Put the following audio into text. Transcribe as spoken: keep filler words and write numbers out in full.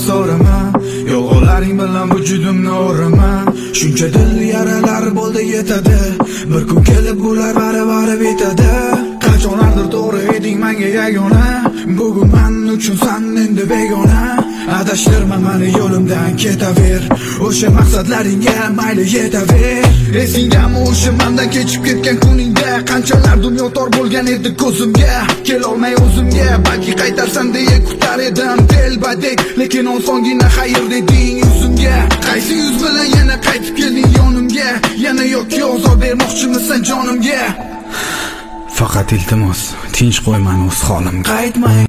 so'rama, yolg'onlaring bilan vujudimni o'rama. Shuncha dil yaralari bo'ldi yetadi, bir kun kelib bular bari-bari bitadi. Qachonlardir to'g'ri eding menga yagona, bugun men uchun sen endi begona. Adashtirma meni yo'limdan ketaver, o'sha maqsadlaringga mayli yetaver. Esingdami o'sha mendan kechib ketgan kuningda, qanchalar dunyo tor bo'lgan edi ko'zimga. Kelolmay o'zimga, balki qaytarsan deya kutar edim telbadek, lekin osongina xayr deding yuzimga. Qaysi yuz bilan yana qaytib kelding yonimga, yana yoki ozor bermoqchimisan jonimga? Faqat iltimos, tinch qo'y meni o'z holimga. Qaytmay